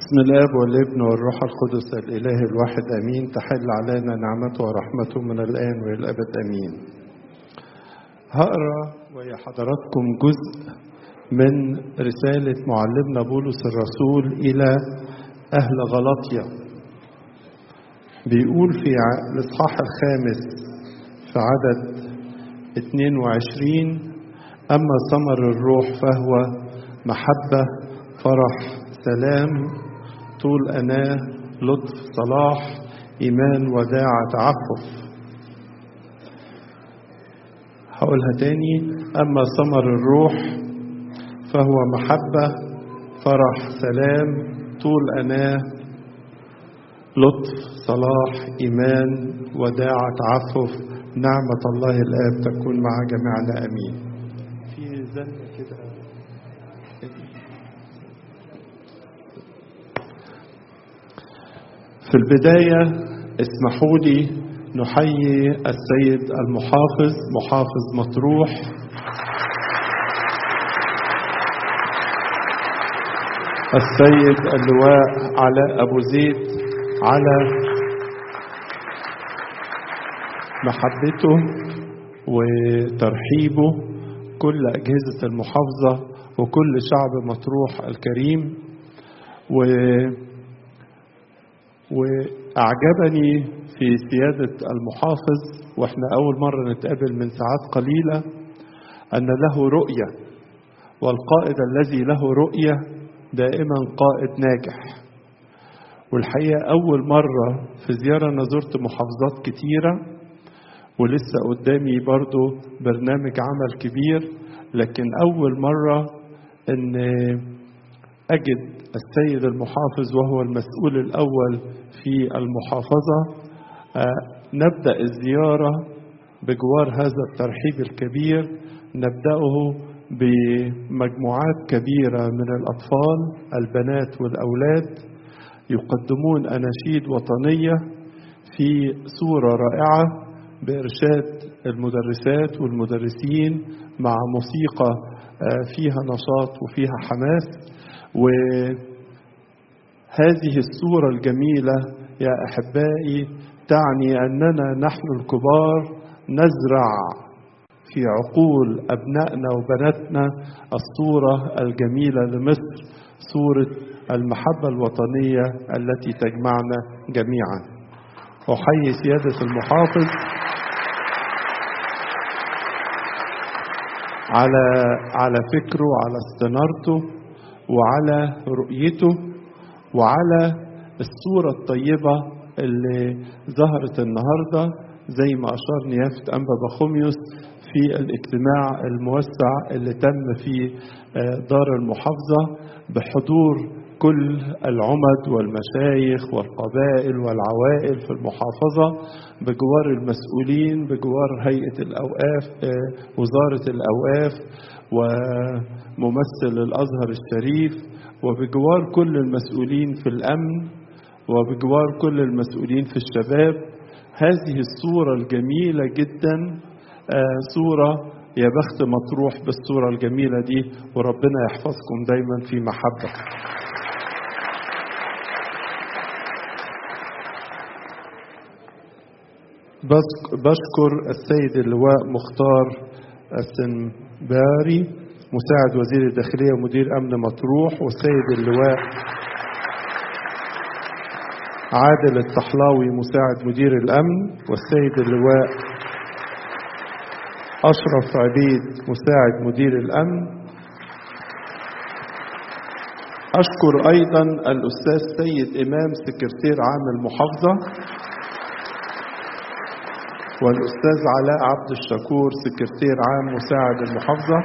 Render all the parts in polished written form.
بسم الآب والابن والروح القدس الإله الواحد أمين. تحل علينا نعمته ورحمته من الآن وإلى الأبد أمين. هقرأ ويا حضراتكم جزء من رسالة معلمنا بولس الرسول إلى أهل غلاطيا. بيقول في الإصحاح 5 في عدد 22: أما ثمر الروح فهو محبة، فرح، سلام، طول أناة، لطف، صلاح، إيمان، وداعة، تعفف. هقولها تاني: أما ثمر الروح فهو محبة، فرح، سلام، طول أناة، لطف، صلاح، إيمان، وداعة، تعفف. نعمة الله الآب تكون مع جميعنا أمين. في زنة كده. في البداية اسمحوا لي نحيي السيد المحافظ، محافظ مطروح، السيد اللواء علاء أبو زيد، على محبته وترحيبه كل أجهزة المحافظة وكل شعب مطروح الكريم. وأعجبني في سيادة المحافظ وإحنا أول مرة نتقابل من ساعات قليلة أن له رؤية، والقائد الذي له رؤية دائما قائد ناجح. والحقيقة أول مرة في زيارة أنا زرت محافظات كتيرة ولسه قدامي برضو برنامج عمل كبير، لكن أول مرة أن أجد السيد المحافظ وهو المسؤول الأول في المحافظة نبدأ الزيارة بجوار هذا الترحيب الكبير. نبدأه بمجموعات كبيرة من الأطفال، البنات والأولاد، يقدمون أناشيد وطنية في صورة رائعة بإرشاد المدرسات والمدرسين مع موسيقى فيها نشاط وفيها حماس. وهذه الصورة الجميلة يا أحبائي تعني أننا نحن الكبار نزرع في عقول أبنائنا وبناتنا الصورة الجميلة لمصر، صورة المحبة الوطنية التي تجمعنا جميعا. أحيي سيادة المحافظ على فكره، على استنارته، وعلى رؤيته، وعلى الصورة الطيبة اللي ظهرت النهاردة زي ما أشار نيافة أنبا بخوميوس في الاجتماع الموسع اللي تم في دار المحافظة بحضور كل العمد والمشايخ والقبائل والعوائل في المحافظة، بجوار المسؤولين، بجوار هيئة الأوقاف، وزارة الأوقاف، وممثل الأزهر الشريف، وبجوار كل المسؤولين في الأمن، وبجوار كل المسؤولين في الشباب. هذه الصورة الجميلة جدا، صورة يا بخت مطروح بالصورة الجميلة دي، وربنا يحفظكم دايما في محبة. بشكر السيد اللواء مختار السنباري مساعد وزير الداخلية ومدير أمن مطروح، والسيد اللواء عادل الطحلاوي مساعد مدير الأمن، والسيد اللواء أشرف عبيد مساعد مدير الأمن. أشكر أيضا الأستاذ سيد إمام سكرتير عام المحافظة، والأستاذ علاء عبد الشكور سكرتير عام مساعد المحافظة،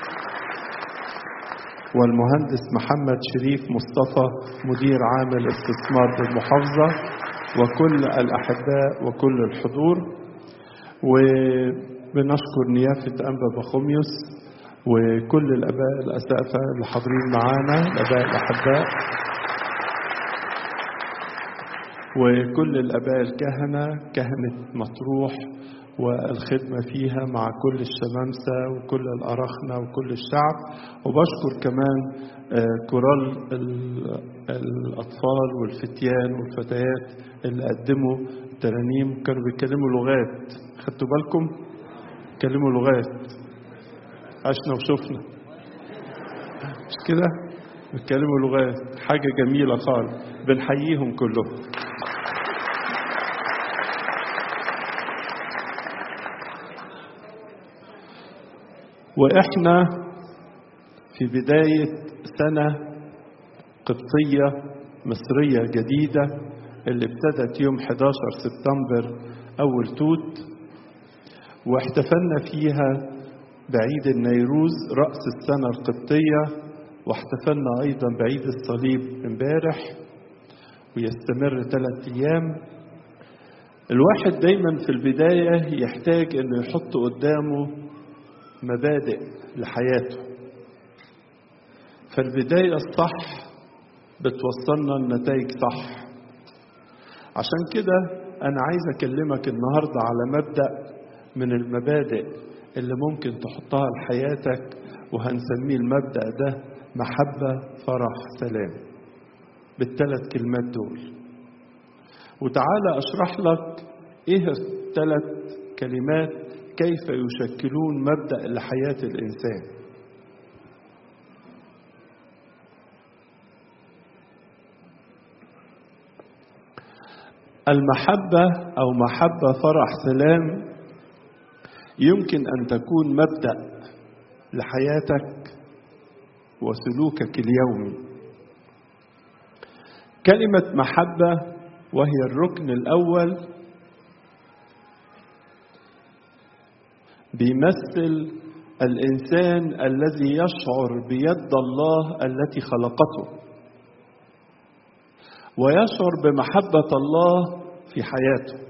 والمهندس محمد شريف مصطفى مدير عام الاستثمار بالمحافظة، وكل الأحباء وكل الحضور. وبنشكر نيافة أنبا بخوميوس وكل الآباء الأسقفة اللي حاضرين معانا، الآباء الأحباء، وكل الآباء الكهنة، كهنة مطروح، والخدمة فيها مع كل الشمامسة وكل الأراخنة وكل الشعب. وبشكر كمان كورال الأطفال والفتيان والفتيات اللي قدموا ترانيم، كانوا بيتكلموا لغات. خدتوا بالكم؟ بيتكلموا لغات، عشنا وشفنا، مش كده؟ بيتكلموا لغات، حاجة جميلة خالص، بنحييهم كلهم. وإحنا في بداية سنة قبطية مصرية جديدة اللي ابتدت يوم 11 سبتمبر أول توت، واحتفلنا فيها بعيد النيروز رأس السنة القبطية، واحتفلنا أيضا بعيد الصليب امبارح، ويستمر 3 أيام. الواحد دايما في البداية يحتاج أنه يحط قدامه مبادئ لحياته، فالبداية الصح بتوصلنا النتائج صح. عشان كده أنا عايز أكلمك النهاردة على مبدأ من المبادئ اللي ممكن تحطها لحياتك، وهنسميه المبدأ ده محبة فرح سلام، بال3 كلمات دول. وتعالى أشرح لك إيه ال3 كلمات كيف يشكلون مبدأ لحياة الإنسان. المحبة أو محبة فرح سلام يمكن أن تكون مبدأ لحياتك وسلوكك اليومي. كلمة محبة وهي الركن الأول بيمثل الإنسان الذي يشعر بيد الله التي خلقته، ويشعر بمحبة الله في حياته.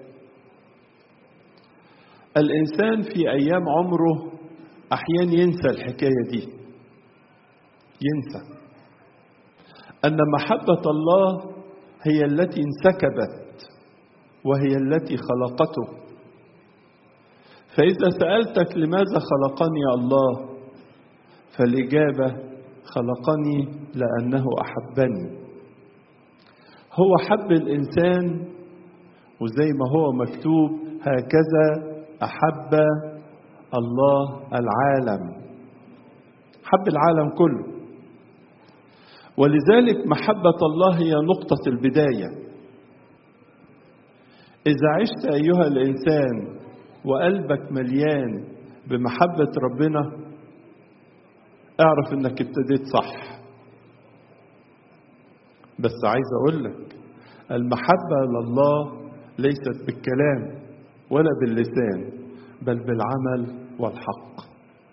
الإنسان في أيام عمره أحيانا ينسى الحكاية دي، ينسى أن محبة الله هي التي انسكبت وهي التي خلقته. فإذا سألتك لماذا خلقني الله، فالإجابة خلقني لأنه أحبني. هو حب الإنسان، وزي ما هو مكتوب هكذا أحب الله العالم، حب العالم كله. ولذلك محبة الله هي نقطة البداية. إذا عشت أيها الإنسان وقلبك مليان بمحبة ربنا، اعرف إنك ابتديت صح. بس عايز أقول لك المحبة لله ليست بالكلام ولا باللسان، بل بالعمل والحق.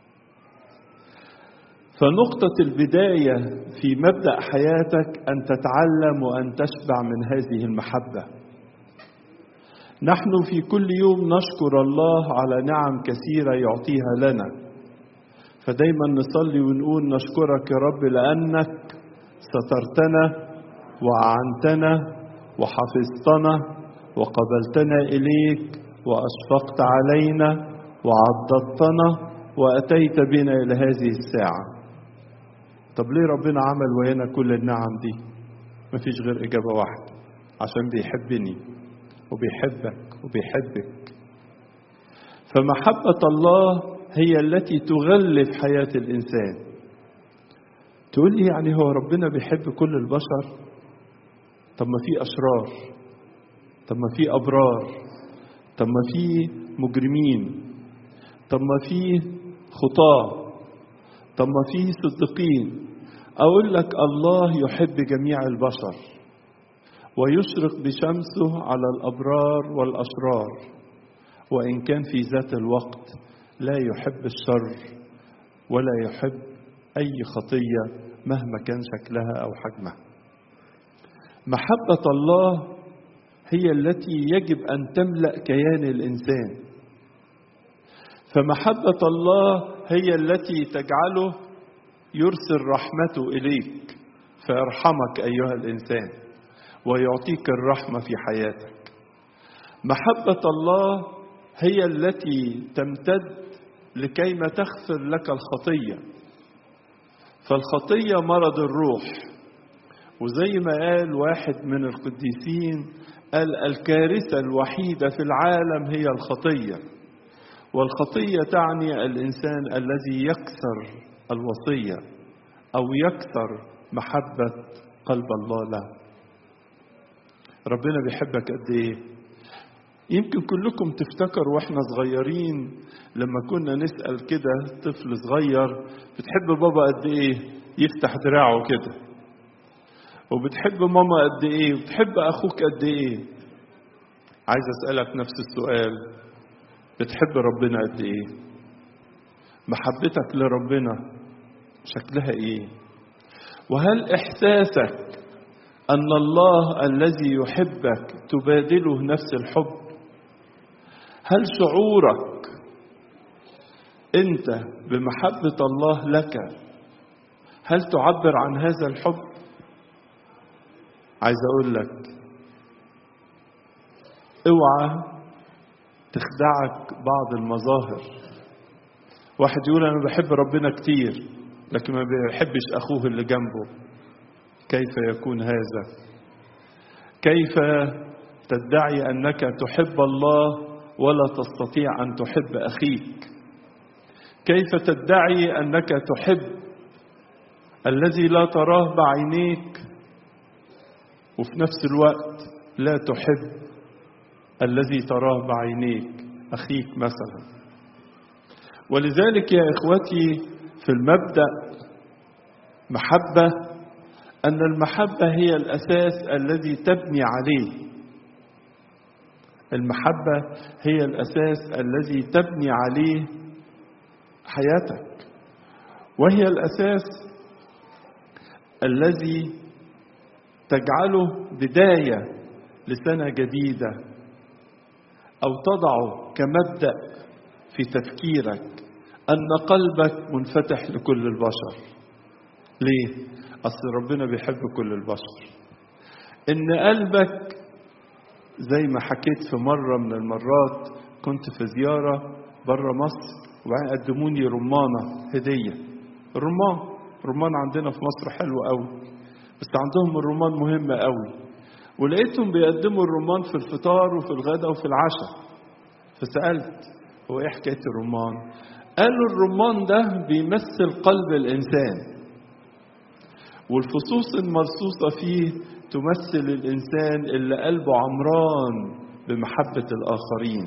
فنقطة البداية في مبدأ حياتك أن تتعلم وأن تشبع من هذه المحبة. نحن في كل يوم نشكر الله على نعم كثيرة يعطيها لنا، فدايما نصلي ونقول نشكرك يا رب لأنك سترتنا وأعنتنا وحفظتنا وقبلتنا إليك وأشفقت علينا وعضدتنا وأتيت بنا إلى هذه الساعة. طب ليه ربنا عمل ويانا كل النعم دي؟ مفيش غير إجابة واحدة، عشان بيحبني وبيحبك وبيحبك. فمحبة الله هي التي تغلف حياة الإنسان. تقول لي يعني هو ربنا بيحب كل البشر؟ طب ما في أشرار، طب ما في أبرار، طب ما في مجرمين، طب ما في خطاة، طب ما في صديقين. أقول لك الله يحب جميع البشر ويشرق بشمسه على الأبرار والأشرار، وإن كان في ذات الوقت لا يحب الشر ولا يحب أي خطية مهما كان شكلها أو حجمها. محبة الله هي التي يجب أن تملأ كيان الإنسان. فمحبة الله هي التي تجعله يرسل رحمته إليك فيرحمك أيها الإنسان ويعطيك الرحمة في حياتك. محبة الله هي التي تمتد لكيما تغفر لك الخطية. فالخطية مرض الروح، وزي ما قال واحد من القديسين قال الكارثة الوحيدة في العالم هي الخطية، والخطية تعني الإنسان الذي يكسر الوصية أو يكسر محبة قلب الله له. ربنا بيحبك قد إيه؟ يمكن كلكم تفتكروا واحنا صغيرين لما كنا نسأل كده طفل صغير بتحب بابا قد إيه؟ يفتح دراعه كده. وبتحب ماما قد إيه؟ وبتحب أخوك قد إيه؟ عايز أسألك نفس السؤال، بتحب ربنا قد إيه؟ محبتك لربنا شكلها إيه؟ وهل إحساسك أن الله الذي يحبك تبادله نفس الحب؟ هل شعورك أنت بمحبة الله لك هل تعبر عن هذا الحب؟ عايز أقول لك اوعى تخدعك بعض المظاهر. واحد يقول أنا بحب ربنا كتير لكن ما بيحبش أخوه اللي جنبه. كيف يكون هذا؟ كيف تدعي أنك تحب الله ولا تستطيع أن تحب أخيك؟ كيف تدعي أنك تحب الذي لا تراه بعينيك وفي نفس الوقت لا تحب الذي تراه بعينيك أخيك مثلا؟ ولذلك يا إخوتي في المبدأ محبة، أن المحبة هي الأساس الذي تبني عليه. المحبة هي الأساس الذي تبني عليه حياتك، وهي الأساس الذي تجعله بداية لسنة جديدة أو تضعه كمبدأ في تفكيرك أن قلبك منفتح لكل البشر. ليه؟ أصل ربنا بيحب كل البشر. إن قلبك زي ما حكيت في مرة من المرات كنت في زيارة برا مصر وبعدين قدموني رمانة هدية. الرمان عندنا في مصر حلو قوي، بس عندهم الرمان مهم قوي. ولقيتهم بيقدموا الرمان في الفطار وفي الغداء وفي العشاء. فسألت هو ايه حكاية الرمان؟ قالوا الرمان ده بيمثل قلب الإنسان، والفصوص المرصوصة فيه تمثل الإنسان اللي قلبه عمران بمحبة الآخرين.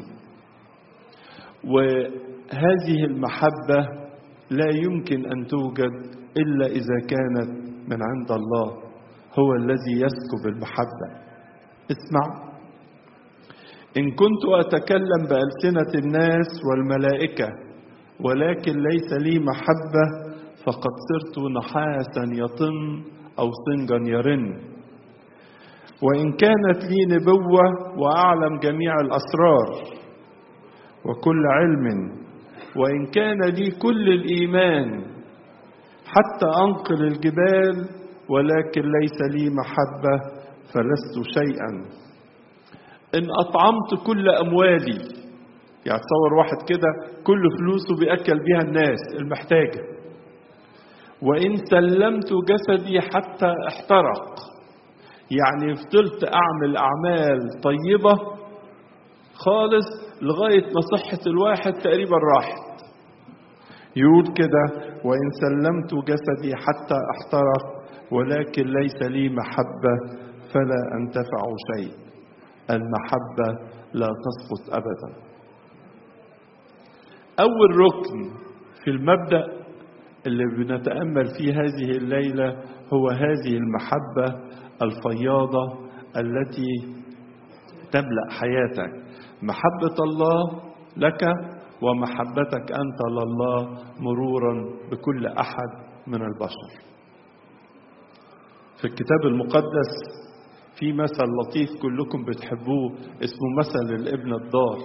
وهذه المحبة لا يمكن أن توجد إلا إذا كانت من عند الله، هو الذي يسكب المحبة. اسمع، إن كنت أتكلم بألسنة الناس والملائكة ولكن ليس لي محبة فقد صرت نحاسا يطن أو صنجا يرن. وإن كانت لي نبوة وأعلم جميع الأسرار وكل علم، وإن كان لي كل الإيمان حتى أنقل الجبال ولكن ليس لي محبة فلست شيئا. إن أطعمت كل أموالي، يعني تصور واحد كده كل فلوسه بيأكل بيها الناس المحتاجة، وإن سلمت جسدي حتى احترق، يعني فضلت أعمل أعمال طيبة خالص لغاية ما صحة الواحد تقريبا راحت. يقول كده وإن سلمت جسدي حتى احترق ولكن ليس لي محبة فلا أنتفع شيء. المحبة لا تسقط أبدا. أول ركن في المبدأ اللي بنتأمل فيه هذه الليلة هو هذه المحبة الفياضة التي تملأ حياتك. محبة الله لك ومحبتك أنت لله مرورا بكل أحد من البشر. في الكتاب المقدس في مثل لطيف كلكم بتحبوه اسمه مثل الابن الضال.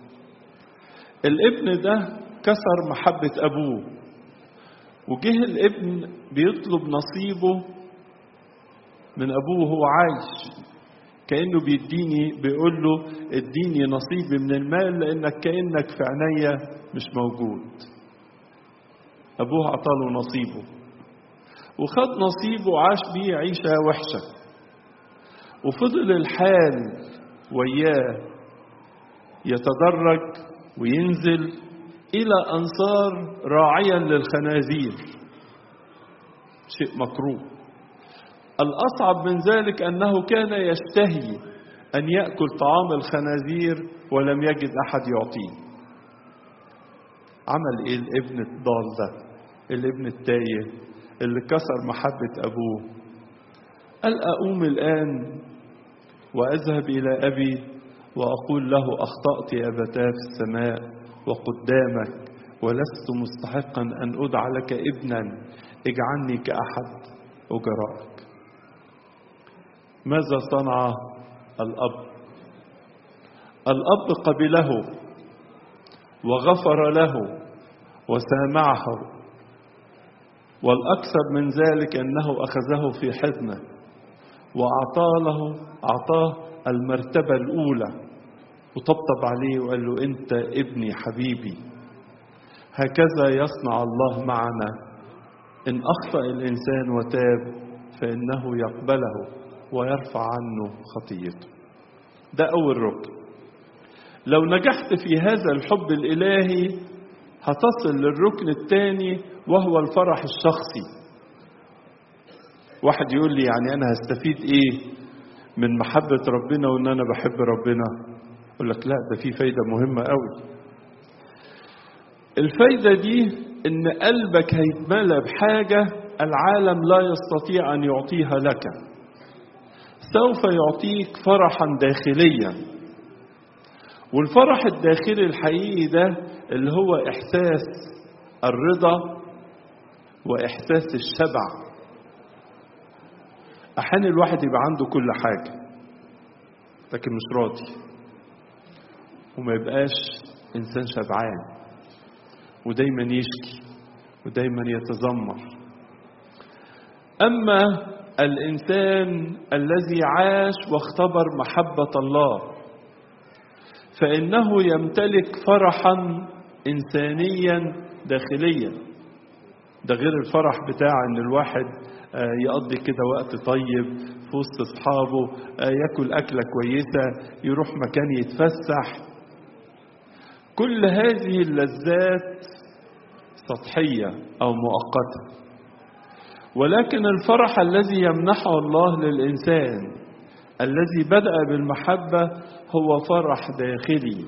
الابن ده كسر محبة أبوه، وجه الابن بيطلب نصيبه من أبوه وهو عايش. كأنه بيقول له اديني نصيبي من المال لأنك كأنك في عينيا مش موجود. أبوه عطاله نصيبه وخد نصيبه وعاش بيه عيشة وحشة، وفضل الحال وياه يتدرج وينزل إلى أن صار راعيا للخنازير، شيء مكروه. الأصعب من ذلك أنه كان يشتهي أن يأكل طعام الخنازير ولم يجد أحد يعطيه. عمل إيه الابن الضال ده، الابن التايه اللي كسر محبة أبوه؟ قال أقوم الآن وأذهب إلى أبي وأقول له أخطأت يا أبتاه في السماء وقدامك، ولست مستحقا أن أدعى لك ابنا، اجعلني كأحد أجرائك. ماذا صنع الأب؟ الأب قبله وغفر له وسامعه، والأكثر من ذلك أنه أخذه في حضنه وأعطاه المرتبة الأولى وطبطب عليه وقال له أنت ابني حبيبي. هكذا يصنع الله معنا، إن أخطأ الإنسان وتاب فإنه يقبله ويرفع عنه خطيته. ده أول ركن. لو نجحت في هذا الحب الإلهي هتصل للركن الثاني وهو الفرح الشخصي. واحد يقول لي يعني أنا هستفيد إيه من محبة ربنا وإن أنا بحب ربنا؟ أقول لك لا، ده في فايدة مهمة قوي. الفايدة دي إن قلبك هيتملى بحاجة العالم لا يستطيع أن يعطيها لك. سوف يعطيك فرحا داخليا، والفرح الداخلي الحقيقي ده اللي هو إحساس الرضا وإحساس الشبع. أحيانا الواحد يبقى عنده كل حاجة لكن مش راضي، وما يبقاش إنسان شبعان، ودايما يشكي ودايما يتذمر. أما الإنسان الذي عاش واختبر محبة الله فإنه يمتلك فرحا إنسانيا داخليا. ده غير الفرح بتاع إن الواحد يقضي كده وقت طيب في وسط أصحابه، يأكل أكلة كويسة، يروح مكان يتفسح. كل هذه اللذات سطحية أو مؤقتة، ولكن الفرح الذي يمنحه الله للإنسان الذي بدأ بالمحبة هو فرح داخلي،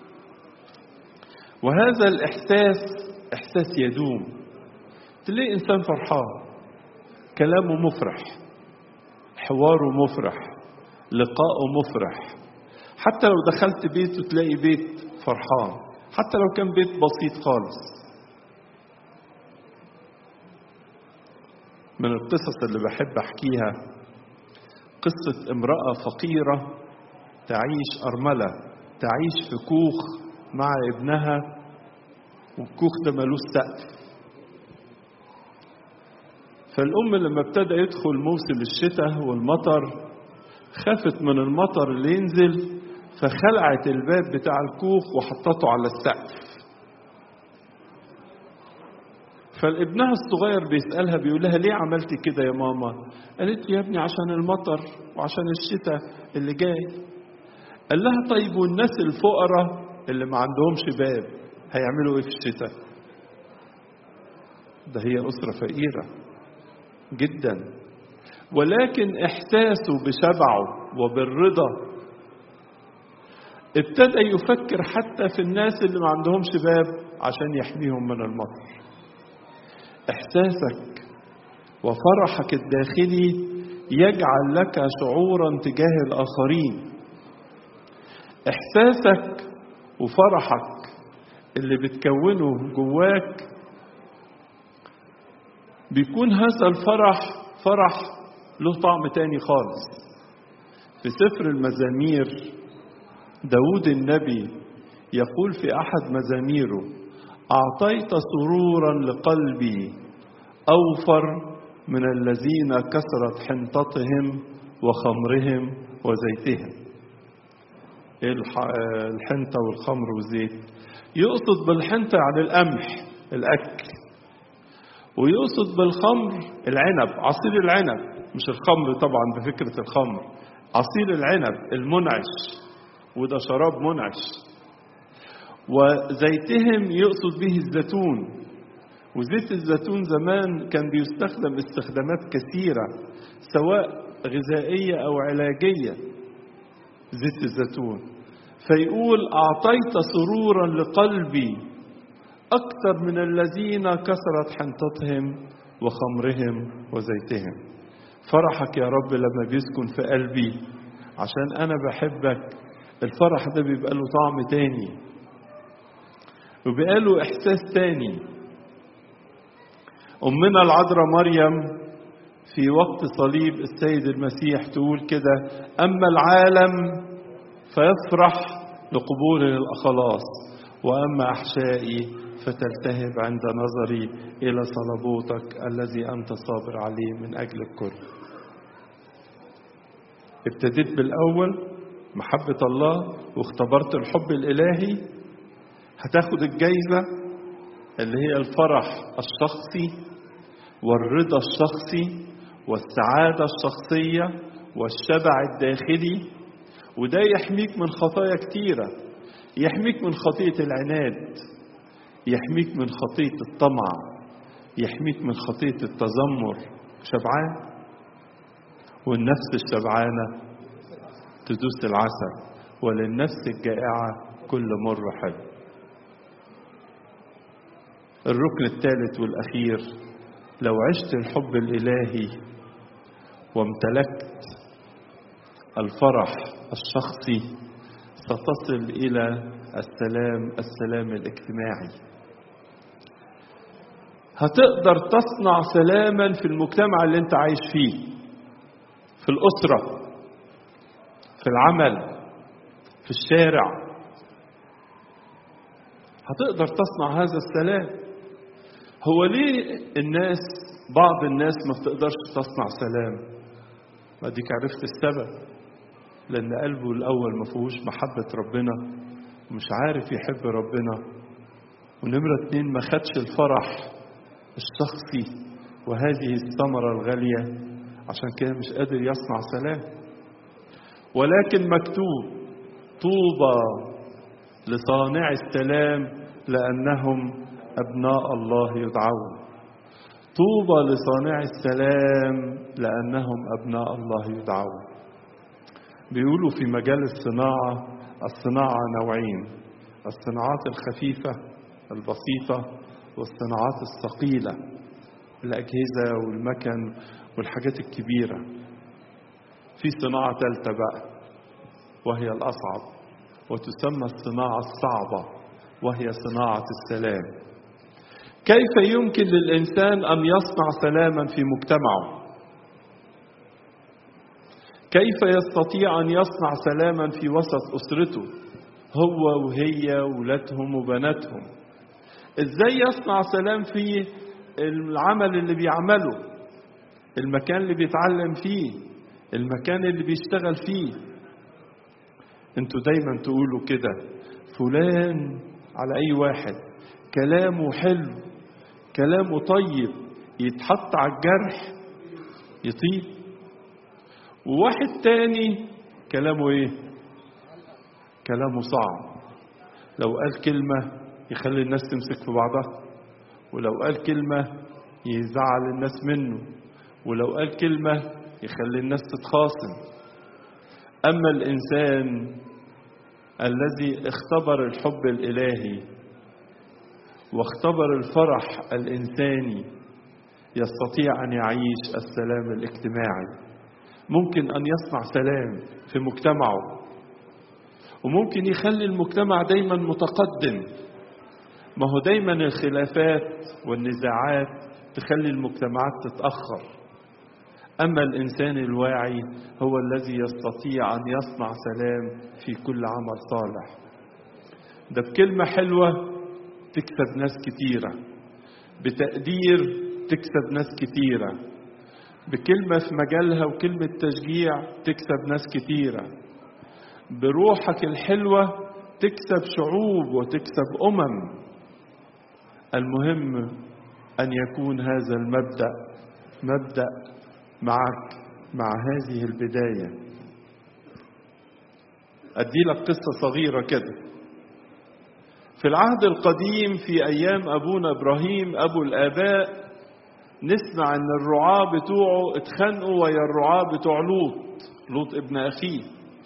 وهذا الإحساس إحساس يدوم. تلاقي إنسان فرحان، كلامه مفرح، حواره مفرح، لقاؤه مفرح. حتى لو دخلت بيته تلاقي بيت فرحان، حتى لو كان بيت بسيط خالص. من القصص اللي بحب أحكيها قصة امرأة فقيرة تعيش أرملة، تعيش في كوخ مع ابنها، والكوخ ده ملوش سقف. فالأم لما ابتدى يدخل موسم الشتاء والمطر خافت من المطر اللي ينزل، فخلعت الباب بتاع الكوخ وحطته على السقف. فالابنها الصغير بيسألها بيقول لها ليه عملتي كده يا ماما؟ قالت له يا ابني عشان المطر وعشان الشتاء اللي جاي. قال لها طيب والناس الفقراء اللي ما عندهمش باب هيعملوا ايه في الشتاء؟ ده هي أسرة فقيرة جدا، ولكن إحساسه بشبعه وبالرضا ابتدى يفكر حتى في الناس اللي ما عندهمش باب عشان يحميهم من المطر. إحساسك وفرحك الداخلي يجعل لك شعورا تجاه الآخرين. إحساسك وفرحك اللي بتكونه جواك بيكون هذا الفرح فرح له طعم تاني خالص. في سفر المزامير داود النبي يقول في أحد مزاميره أعطيت سرورا لقلبي أوفر من الذين كثرت حنطتهم وخمرهم وزيتهم. إيه الحنطة والخمر والزيت؟ يقصد بالحنطة يعني القمح الأكل، ويقصد بالخمر العنب، عصير العنب، مش الخمر طبعا بفكرة الخمر، عصير العنب المنعش، وده شراب منعش. وزيتهم يقصد به الزيتون، وزيت الزيتون زمان كان بيستخدم استخدامات كثيرة سواء غذائية أو علاجية، زيت الزيتون. فيقول أعطيت سرورا لقلبي أكثر من الذين كثرت حنطتهم وخمرهم وزيتهم. فرحك يا رب لما بيسكن في قلبي عشان أنا بحبك، الفرح ده بيبقى له طعم تاني وبيبقى له إحساس تاني. أمنا العذراء مريم في وقت صليب السيد المسيح تقول كده: أما العالم فيفرح لقبول الخلاص، وأما أحشائي فتلتهب عند نظري إلى صلبوتك الذي أنت صابر عليه من أجل الكل. ابتديت بالأول محبة الله واختبرت الحب الإلهي، هتاخد الجايزة اللي هي الفرح الشخصي والرضا الشخصي والسعادة الشخصية والشبع الداخلي. وده يحميك من خطايا كتيرة، يحميك من خطية العناد، يحميك من خطية الطمع، يحميك من خطية التذمر. شبعان، والنفس الشبعانة تدوس العسل، وللنفس الجائعة كل مر حلو. الركن الثالث والأخير: لو عشت الحب الإلهي وامتلكت الفرح الشخصي ستصل إلى السلام الاجتماعي. هتقدر تصنع سلاما في المجتمع اللي انت عايش فيه، في الأسرة، في العمل، في الشارع. هتقدر تصنع هذا السلام. هو ليه بعض الناس ما بتقدرش تصنع سلام؟ ما ديك عرفت السبب، لأن قلبه الأول ما فيهوش محبة ربنا ومش عارف يحب ربنا. ونمرة 2 ما خدش الفرح الشخصي وهذه الثمرة الغالية، عشان كده مش قادر يصنع سلام. ولكن مكتوب: طوبى لصانع السلام لأنهم أبناء الله يدعون. طوبى لصانع السلام لأنهم أبناء الله يدعون. بيقولوا في مجال الصناعة نوعين: الصناعات الخفيفة البسيطة والصناعات الثقيلة، الأجهزة والمكن والحاجات الكبيرة. في صناعة ثالثة بقى وهي الأصعب، وتسمى الصناعة الصعبة، وهي صناعة السلام. كيف يمكن للإنسان أن يصنع سلاما في مجتمعه؟ كيف يستطيع أن يصنع سلاما في وسط أسرته، هو وهي وولادهم وبناتهم؟ إزاي يصنع سلام في العمل اللي بيعمله، المكان اللي بيتعلم فيه، المكان اللي بيشتغل فيه؟ انتوا دايما تقولوا كده: فلان على أي واحد كلامه حلو، كلامه طيب، يتحط على الجرح يطيب. وواحد تاني كلامه ايه؟ كلامه صعب، لو قال كلمة يخلي الناس تمسك في بعضها، ولو قال كلمة يزعل الناس منه، ولو قال كلمة يخلي الناس تتخاصم. أما الإنسان الذي اختبر الحب الإلهي واختبر الفرح الإنساني يستطيع أن يعيش السلام الاجتماعي. ممكن أن يصنع سلام في مجتمعه، وممكن يخلي المجتمع دايما متقدم. ما هو دايما الخلافات والنزاعات تخلي المجتمعات تتأخر. أما الإنسان الواعي هو الذي يستطيع أن يصنع سلام في كل عمل صالح. ده بكلمة حلوة تكسب ناس كتيرة، بتقدير تكسب ناس كتيرة، بكلمة في مجالها وكلمة تشجيع تكسب ناس كتيرة. بروحك الحلوة تكسب شعوب وتكسب المهم أن يكون هذا مبدأ معك مع هذه البداية. أدي لك قصة صغيرة كده. في العهد القديم في أيام أبونا إبراهيم أبو الآباء نسمع أن الرعاة بتوعه اتخانقوا ويا الرعاة بتوع لوط ابن أخيه.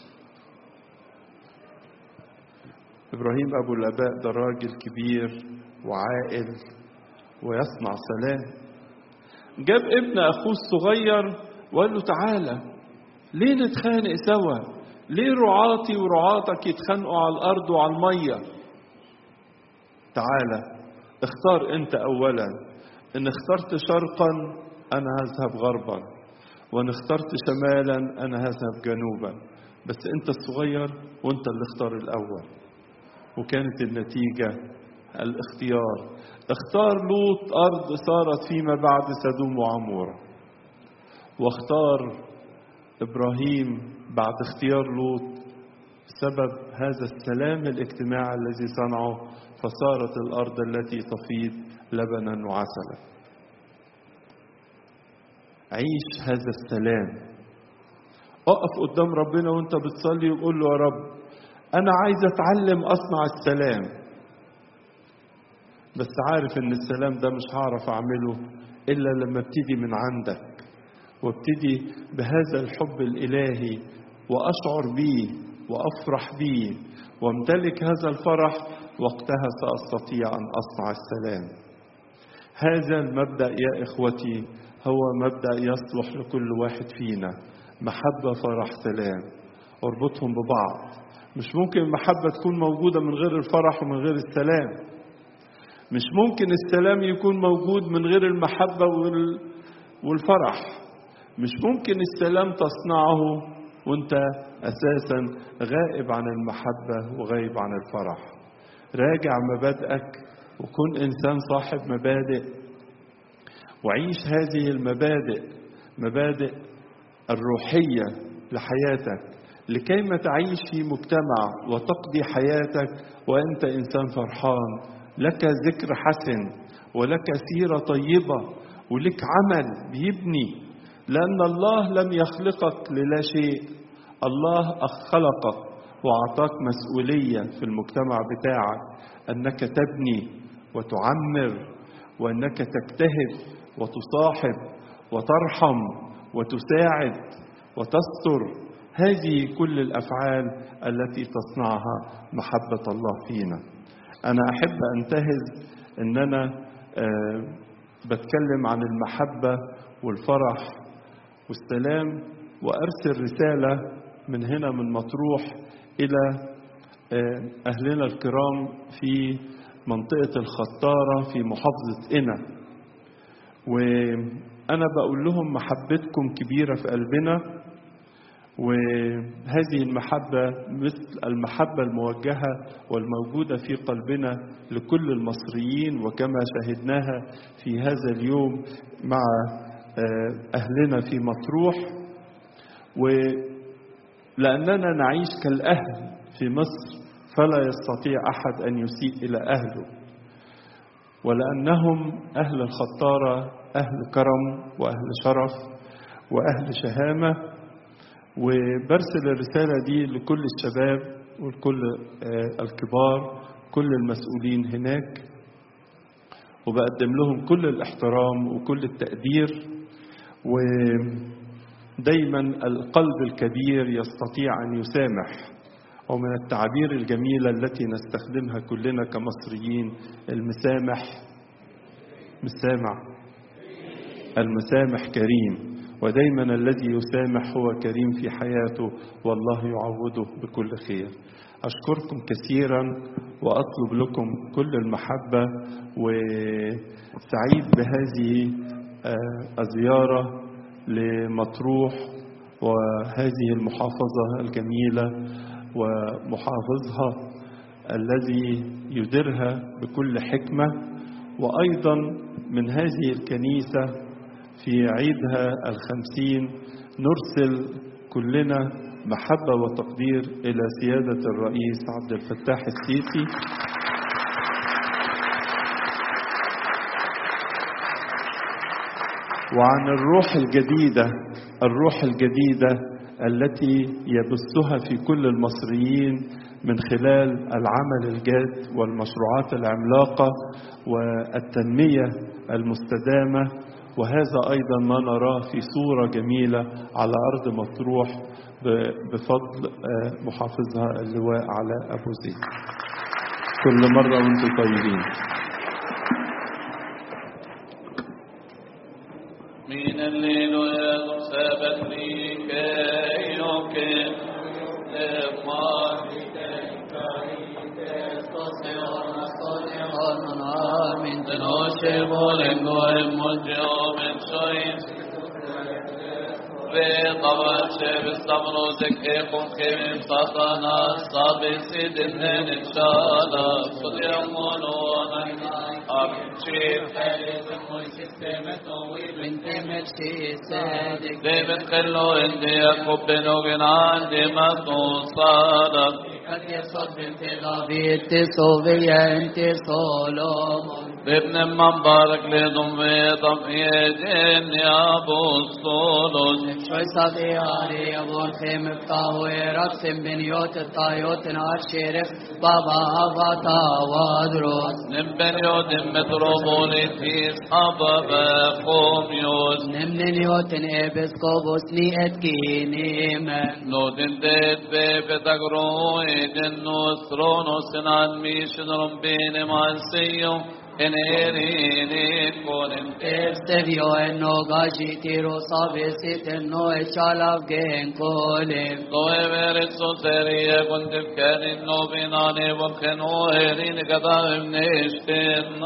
إبراهيم أبو الآباء ده راجل كبير وعاقل ويصنع سلام. جاب ابن أخوه الصغير وقال له تعالى، ليه نتخانق سوا؟ ليه رعاتي ورعاتك يتخانقوا على الأرض وعلى المية؟ تعالى اختار انت أولا. إن اخترت شرقا أنا هذهب غربا، وإن اخترت شمالا أنا هذهب جنوبا، بس أنت الصغير وأنت اللي اختار الأول. وكانت النتيجة الاختيار. اختار لوط أرض صارت فيما بعد سدوم وعمورة، واختار إبراهيم بعد اختيار لوط بسبب هذا السلام الاجتماعي الذي صنعه، فصارت الأرض التي تفيض لبنا وعسلا. عيش هذا السلام. اقف قدام ربنا وانت بتصلي وقول له يا رب أنا عايز أتعلم أصنع السلام، بس عارف إن السلام ده مش هعرف أعمله إلا لما ابتدي من عندك، وابتدي بهذا الحب الإلهي وأشعر بيه وأفرح بيه وامتلك هذا الفرح، وقتها سأستطيع أن أصنع السلام. هذا المبدأ يا إخوتي هو مبدأ يصلح لكل واحد فينا. محبة، فرح، سلام، اربطهم ببعض. مش ممكن المحبة تكون موجودة من غير الفرح ومن غير السلام. مش ممكن السلام يكون موجود من غير المحبة والفرح. مش ممكن السلام تصنعه وانت أساسا غائب عن المحبة وغائب عن الفرح. راجع مبادئك وكن إنسان صاحب مبادئ، وعيش هذه مبادئ الروحية لحياتك، لكي ما تعيش في مجتمع وتقضي حياتك وأنت إنسان فرحان، لك ذكر حسن ولك سيرة طيبة ولك عمل بيبني. لأن الله لم يخلقك للا شيء، الله خلقك وأعطاك مسؤولية في المجتمع بتاعك أنك تبني وتعمر، وأنك تجتهد وتصاحب وترحم وتساعد وتستر. هذه كل الأفعال التي تصنعها محبة الله فينا. أنا أحب أنتهز أن أنا بتكلم عن المحبة والفرح والسلام، وأرسل رسالة من هنا من مطروح إلى أهلنا الكرام في منطقة الخطارة في محافظة قنا. وأنا بقول لهم محبتكم كبيرة في قلبنا، وهذه المحبة مثل المحبة الموجهة والموجودة في قلبنا لكل المصريين، وكما شاهدناها في هذا اليوم مع أهلنا في مطروح. ولأننا نعيش كالأهل في مصر فلا يستطيع أحد أن يسيء إلى أهله، ولأنهم أهل الخطارة أهل كرم وأهل شرف وأهل شهامة. وبرسل الرسالة دي لكل الشباب ولكل الكبار، كل المسؤولين هناك، وبقدم لهم كل الاحترام وكل التقدير. ودايما القلب الكبير يستطيع أن يسامح، ومن التعابير الجميلة التي نستخدمها كلنا كمصريين المسامح كريم، ودايما الذي يسامح هو كريم في حياته، والله يعوضه بكل خير. أشكركم كثيرا وأطلب لكم كل المحبة، وسعيد بهذه الزيارة لمطروح وهذه المحافظة الجميلة ومحافظها الذي يديرها بكل حكمة. وأيضا من هذه الكنيسة في عيدها 50 نرسل كلنا محبة وتقدير إلى سيادة الرئيس عبد الفتاح السيسي وعن الروح الجديدة التي يبثها في كل المصريين من خلال العمل الجاد والمشروعات العملاقة والتنمية المستدامة. وهذا أيضا ما نراه في صورة جميلة على أرض مطروح بفضل محافظها اللواء علاء أبو زيد. كل مرة وانتم طيبين. من الليل يغسبت لي كي يوكل لفاهك من تنوشب لنقوم مجيوم شويس بطبع شب الصبر وزكيكم كيف سطنا الصبي سيد النين إن شاء الله صد يومون ونحن أبشير حالي الموسي سمتو بنت مرشي سادك ديبت خلو اندي يكب بنوغن عندي مدون صادق قد يصد بنت غابيت صوبيا انت صولومون بابن مبارك لدم ويضم يدين يا ابو الصولون شوي صديقاري ابو الخيم بطاوي رقص بنيوت الطايوت نعشرف بابا غطا وادروس نبنيوت متروبوليتيس أبابا قوميوس نمنيوت نيبس قوبوس نيئت كينيما نودن ديت بيبتاقرو إيدن نوسترونوس نان ميشن رمبين مانسيوم إنيريني كونن استفيو إنو غاشي تيرو صابسيت إنو إشالاف جين كولم دوي بيرسو سرية كنت بكان إنو بيناني وبخنو إيرين كتاب منشتين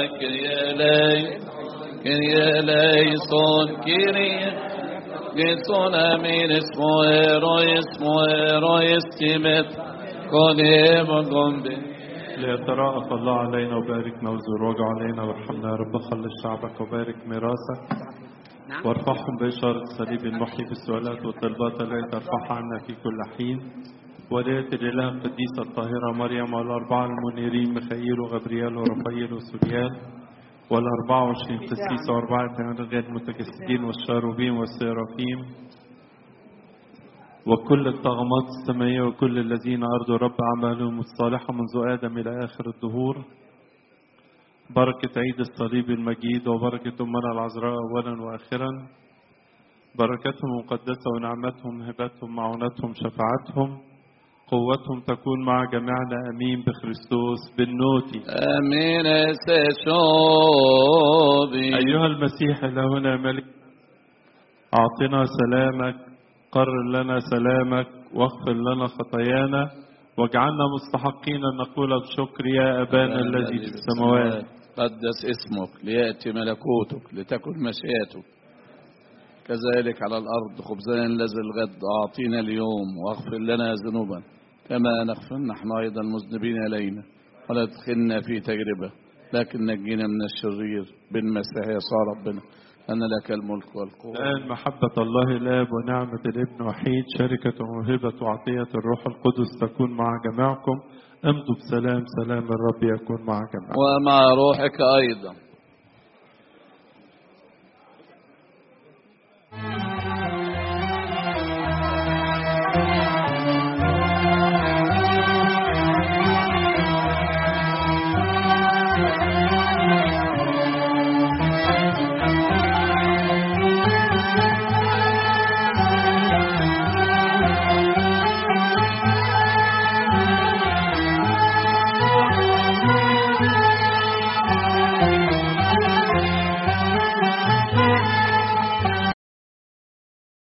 كريا لي صون كريا جيسون أمين اسمه إيرو يستمت كوني مقوم ليتراءف الله علينا وباركنا وزروج علينا وارحمنا يا رب. خلص شعبك وبارك ميراثك وارفعهم بإشارة الصليب المحيي بالسؤالات والطلبات التي ترفعها عنا في كل حين. ولاية الإله القديسة الطاهرة مريم والأربعة المنيرين ميخائيل وغبريال ورفائيل وسوريال وال24 قسيس و4 غير المتجسدين والشاروبين والسيرافيم وكل الطغمات السمائية وكل الذين أرضوا رب أعمالهم الصالحة منذ آدم إلى آخر الدهور. بركة عيد الصليب المجيد وبركة أمنا العذراء أولا وآخرا. بركتهم مقدسة ونعمتهم هبتهم معونتهم شفاعتهم قوتهم تكون مع جميعنا أمين بخريستوس بالنوتي أمين سيشوبي. أيها المسيح إلهنا ملك أعطنا سلامك قرر لنا سلامك واغفر لنا خطايانا واجعلنا مستحقين أن نقول بشكر يا أبانا الذي في السماوات قدس اسمك ليأتي ملكوتك لتكن مشيئتك كذلك على الأرض. خبزنا الذي الغد أعطينا اليوم واغفر لنا ذنوبنا كما نغفر نحن أيضا المذنبين إلينا ولا تدخلنا في تجربة لكن نجينا من الشرير بالمسيح يسوع ربنا أن لك الملك والقوة. الآن محبة الله الآب ونعمة الابن وحيد شركة وموهبة وعطية الروح القدس تكون مع جميعكم. امضوا بسلام. سلام الرب يكون مع جميعكم ومع روحك أيضا.